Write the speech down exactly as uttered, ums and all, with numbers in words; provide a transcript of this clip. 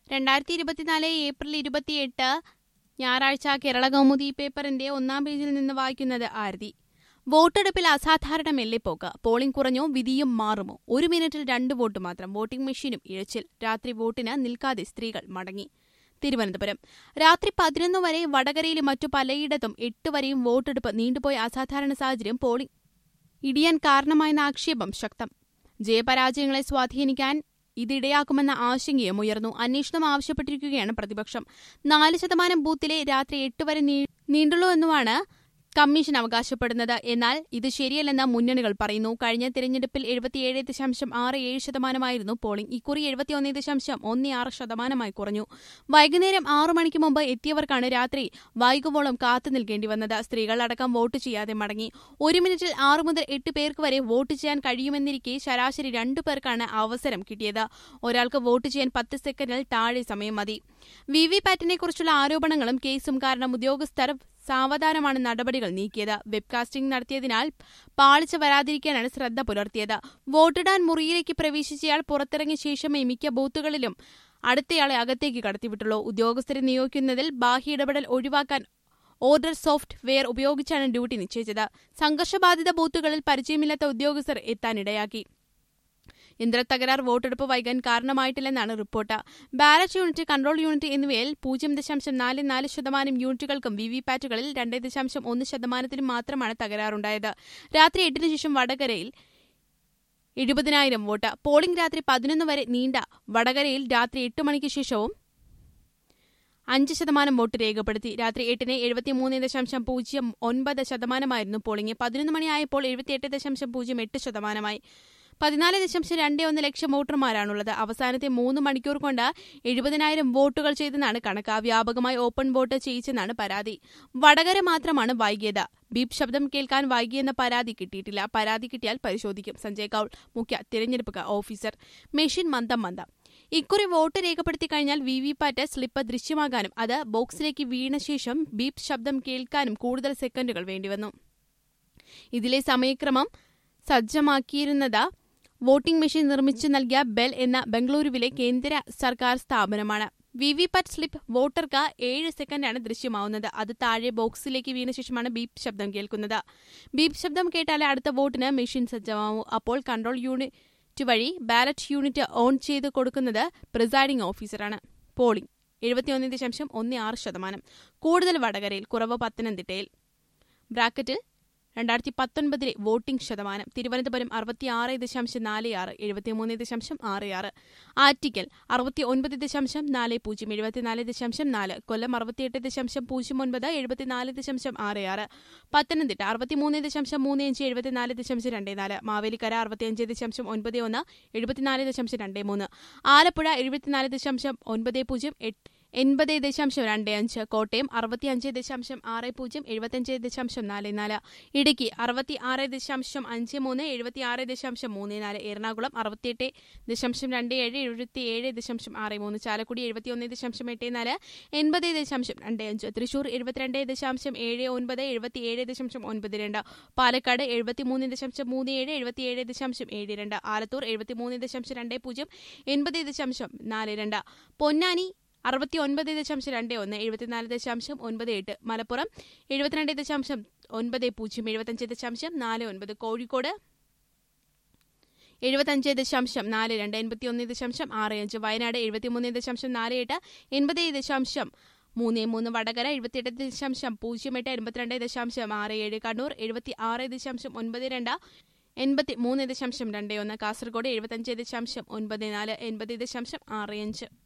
രണ്ടായിരത്തി ഇരുപത്തിനാല് ഏപ്രിൽ ഇരുപത്തിയെട്ട് ഞായറാഴ്ച കേരള കൗമുദി പേപ്പറിന്റെ ഒന്നാം പേജിൽ നിന്ന് വായിക്കുന്നത് ആരതി. വോട്ടെടുപ്പിൽ അസാധാരണ മെല്ലെപ്പോക്ക്. പോളിംഗ് കുറഞ്ഞോ, വിധിയും മാറുമോ? ഒരു മിനിറ്റിൽ രണ്ട് വോട്ട് മാത്രം. വോട്ടിംഗ് മെഷീനും ഇഴച്ചിൽ. രാത്രി വോട്ടിന് നിൽക്കാതെ സ്ത്രീകൾ മടങ്ങി. തിരുവനന്തപുരം രാത്രി പതിനൊന്ന് വരെ വടകരയിലും മറ്റു പലയിടത്തും എട്ട് വരെയും വോട്ടെടുപ്പ് നീണ്ടുപോയ അസാധാരണ സാഹചര്യം പോളിംഗ് ഇടിയാൻ കാരണമായെന്ന ആക്ഷേപം ശക്തം. ജയപരാജയങ്ങളെ സ്വാധീനിക്കാൻ ഇതിടയാക്കുമെന്ന ആശങ്കയും ഉയർന്നു. അന്വേഷണം ആവശ്യപ്പെട്ടിരിക്കുകയാണ് പ്രതിപക്ഷം. നാല് ശതമാനം ബൂത്തിലെ രാത്രി എട്ട് വരെ നീണ്ടുള്ളൂ എന്നുമാണ് കമ്മീഷൻ അവകാശപ്പെടുന്നത്. എന്നാൽ ഇത് ശരിയല്ലെന്ന് മുന്നണികൾ പറയുന്നു. കഴിഞ്ഞ തിരഞ്ഞെടുപ്പിൽ എഴുപത്തിയേഴ് ദശാംശം ആറ് ഏഴ് ശതമാനമായിരുന്നു പോളിംഗ്. ഇക്കുറി എഴുപത്തിയൊന്ന് ദശാംശം ഒന്ന് ആറ് ശതമാനമായി കുറഞ്ഞു. വൈകുന്നേരം ആറു മണിക്ക് മുമ്പ് എത്തിയവർക്കാണ് രാത്രി വൈകുവോളം കാത്തു നിൽക്കേണ്ടി വന്നത്. സ്ത്രീകൾ അടക്കം വോട്ട് ചെയ്യാതെ മടങ്ങി. ഒരു മിനിറ്റിൽ ആറു മുതൽ എട്ട് പേർക്ക് വരെ വോട്ട് ചെയ്യാൻ കഴിയുമെന്നിരിക്കെ ശരാശരി രണ്ടു പേർക്കാണ് അവസരം കിട്ടിയത്. ഒരാൾക്ക് വോട്ട് ചെയ്യാൻ പത്ത് സെക്കൻഡിൽ താഴെ സമയം മതി. വി വി പാറ്റിനെക്കുറിച്ചുള്ള ആരോപണങ്ങളും കേസും കാരണം ഉദ്യോഗസ്ഥർ സാവധാനമാണ് നടപടികൾ നീക്കിയത്. വെബ്കാസ്റ്റിംഗ് നടത്തിയതിനാൽ പാളിച്ച വരാതിരിക്കാനാണ് ശ്രദ്ധ പുലർത്തിയത്. വോട്ടിടാൻ മുറിയിലേക്ക് പ്രവേശിച്ചയാൾ പുറത്തിറങ്ങിയ ശേഷമേ മിക്ക ബൂത്തുകളിലും അടുത്തയാളെ അകത്തേക്ക് കടത്തിവിട്ടുള്ളൂ. ഉദ്യോഗസ്ഥരെ നിയോഗിക്കുന്നതിൽ ബാഹ്യ ഇടപെടൽ ഒഴിവാക്കാൻ ഓർഡർ സോഫ്റ്റ് വെയർ ഉപയോഗിച്ചാണ് ഡ്യൂട്ടി നിശ്ചയിച്ചത്. സംഘർഷബാധിത ബൂത്തുകളിൽ പരിചയമില്ലാത്ത ഉദ്യോഗസ്ഥർ എത്താനിടയാക്കി. യന്ത്രത്തകരാർ വോട്ടെടുപ്പ് വൈകാൻ കാരണമായിട്ടില്ലെന്നാണ് report. Ballot unit, control unit എന്നിവയിൽ പൂജ്യം ദശാംശം നാല് നാല് ശതമാനം യൂണിറ്റുകൾക്കും വി വി പാറ്റുകളിൽ രണ്ട് ദശാംശം ഒന്ന് ശതമാനത്തിനും മാത്രമാണ് തകരാറുണ്ടായത്. രാത്രി എട്ടിന് ശേഷം വടകരയിൽ എഴുപതിനായിരം വോട്ട്. പോളിംഗ് രാത്രി പതിനൊന്ന് വരെ നീണ്ട വടകരയിൽ രാത്രി എട്ട് മണിക്ക് ശേഷവും അഞ്ച് ശതമാനം വോട്ട് രേഖപ്പെടുത്തി. രാത്രി എട്ടിന് എഴുപത്തിമൂന്ന് ദശാംശം പൂജ്യം ഒൻപത് ശതമാനമായിരുന്നു പോളിംഗ്. പതിനൊന്ന് മണിയായപ്പോൾ എഴുപത്തിയെട്ട് ദശാംശം പൂജ്യം എട്ട് ശതമാനമായി. പതിനാല് ദശാംശം രണ്ട് ഒന്ന് ലക്ഷം വോട്ടർമാരാണുള്ളത്. അവസാനത്തെ മൂന്ന് മണിക്കൂർ കൊണ്ട് എഴുപതിനായിരം വോട്ടുകൾ ചെയ്തെന്നാണ് കണക്ക്. വ്യാപകമായി ഓപ്പൺ വോട്ട് ചെയ്യിച്ചെന്നാണ് പരാതി. വടകര മാത്രമാണ് വൈകിയത്. ബീപ് ശബ്ദം കേൾക്കാൻ വൈകിയെന്ന പരാതി കിട്ടിയിട്ടില്ല. പരാതി കിട്ടിയാൽ പരിശോധിക്കും. സഞ്ജയ് കൌൾ, മുഖ്യ തിരഞ്ഞെടുപ്പ് ഓഫീസർ. മെഷീൻ മന്ദം മന്ദം. ഇക്കുറി വോട്ട് രേഖപ്പെടുത്തി കഴിഞ്ഞാൽ വി വി പാറ്റ് സ്ലിപ്പ് ദൃശ്യമാകാനും അത് ബോക്സിലേക്ക് വീണ ശേഷം ബീപ് ശബ്ദം കേൾക്കാനും കൂടുതൽ സെക്കൻഡുകൾ വേണ്ടിവന്നു. ഇതിലെ സമയക്രമം സജ്ജമാക്കിയിരുന്നത് വോട്ടിംഗ് മെഷീൻ നിർമ്മിച്ചു നൽകിയ ബെൽ എന്ന ബംഗളൂരുവിലെ കേന്ദ്ര സർക്കാർ സ്ഥാപനമാണ്. വി വി പാറ്റ് സ്ലിപ്പ് വോട്ടർക്ക് ഏഴ് സെക്കൻഡാണ് ദൃശ്യമാവുന്നത്. അത് താഴെ ബോക്സിലേക്ക് വീണ ശേഷമാണ് ബീപ് ശബ്ദം കേൾക്കുന്നത്. ബീപ് ശബ്ദം കേട്ടാലേ അടുത്ത വോട്ടിന് മെഷീൻ സജ്ജമാവൂ. അപ്പോൾ കൺട്രോൾ യൂണിറ്റ് വഴി ബാലറ്റ് യൂണിറ്റ് ഓൺ ചെയ്ത് കൊടുക്കുന്നത് പ്രിസൈഡിംഗ് ഓഫീസറാണ്. പോളിംഗ് എഴുപത്തിയൊന്ന് ദശാംശം ഒന്ന് ആറ് ശതമാനം. കൂടുതൽ വടകരയിൽ, കുറവ് പത്തനംതിട്ടയിൽ. ബ്രാക്കറ്റിൽ രണ്ടായിരത്തി പത്തൊൻപതിലെ വോട്ടിംഗ് ശതമാനം. തിരുവനന്തപുരം അറുപത്തിയാറ് ദശാംശം നാല് ആറ് എഴുപത്തിമൂന്ന് ദശാംശം ആറ് ആറ്. ആറ്റിക്കൽ അറുപത്തി ഒൻപത് ദശാംശം നാല് പൂജ്യം എഴുപത്തിനാല് ദശാംശം നാല്. കൊല്ലം അറുപത്തിയെട്ട് ദശാംശം പൂജ്യം ഒൻപത് എഴുപത്തിനാല് ദശാംശം ആറ് ആറ്. പത്തനംതിട്ട അറുപത്തിമൂന്ന് ദശാംശം മൂന്ന് അഞ്ച് എഴുപത്തിനാല് ദശാംശം രണ്ട് നാല്. മാവേലിക്കര അറുപത്തിയഞ്ച് ദശാംശം ഒൻപത് ഒന്ന് എഴുപത്തിനാല് ദശാംശം രണ്ട് മൂന്ന്. ആലപ്പുഴ എഴുപത്തിനാല് ദശാംശം ഒൻപത് പൂജ്യം എട്ട് എൺപത് ദശാംശം രണ്ട് അഞ്ച്. കോട്ടയം അറുപത്തിയഞ്ച് ദശാംശം ആറ് പൂജ്യം എഴുപത്തിയഞ്ച് ദശാംശം നാല് നാല്. ഇടുക്കി അറുപത്തി ആറ് ദശാംശം അഞ്ച് മൂന്ന് എഴുപത്തിയാറ് ദശാംശം മൂന്ന് നാല്. എറണാകുളം അറുപത്തിയെട്ട് ദശാംശം രണ്ട് ഏഴ് എഴുപത്തിയേഴ് ദശാംശം ആറ് മൂന്ന്. ചാലക്കുടി എഴുപത്തിയൊന്ന് ദശാംശം എട്ട് നാല് എൺപത് ദശാംശം രണ്ട് അഞ്ച്. തൃശൂർ എഴുപത്തിരണ്ട് ദശാംശം ഏഴ് ഒൻപത് എഴുപത്തിയേഴ് ദശാംശം ഒൻപത് രണ്ട്. പാലക്കാട് എഴുപത്തിമൂന്ന് ദശാംശം മൂന്ന് ഏഴ് എഴുപത്തിയേഴ് ദശാംശം ഏഴ് രണ്ട്. ആലത്തൂർ എഴുപത്തിമൂന്ന് ദശാംശം രണ്ട് പൂജ്യം എൺപത് ദശാംശം നാല് രണ്ട്. പൊന്നാനി അറുപത്തി ഒൻപത് ദശാംശം രണ്ട് ഒന്ന് എഴുപത്തിനാല് ദശാംശം ഒൻപത് എട്ട്. മലപ്പുറം എഴുപത്തിരണ്ട് ദശാംശം ഒൻപത് പൂജ്യം എഴുപത്തിയഞ്ച് ദശാംശം നാല് ഒൻപത്. കോഴിക്കോട് എഴുപത്തിയഞ്ച് ദശാംശം നാല് രണ്ട് എൺപത്തിയൊന്ന് ദശാംശം ആറ് അഞ്ച്. വയനാട് എഴുപത്തിമൂന്ന് ദശാംശം നാല് എട്ട് എൺപത് ദശാംശം മൂന്ന് മൂന്ന്. വടകര എഴുപത്തിയെട്ട് ദശാംശം പൂജ്യം എട്ട് എൺപത്തിരണ്ട് ദശാംശം ആറ് ഏഴ്. കണ്ണൂർ എഴുപത്തി ആറ് ദശാംശം ഒൻപത് രണ്ട് എൺപത്തി മൂന്ന് ദശാംശം രണ്ട് ഒന്ന്. കാസർഗോഡ് എഴുപത്തിയഞ്ച് ദശാംശം ഒൻപത് നാല് എൺപത് ദശാംശം ആറ് അഞ്ച്.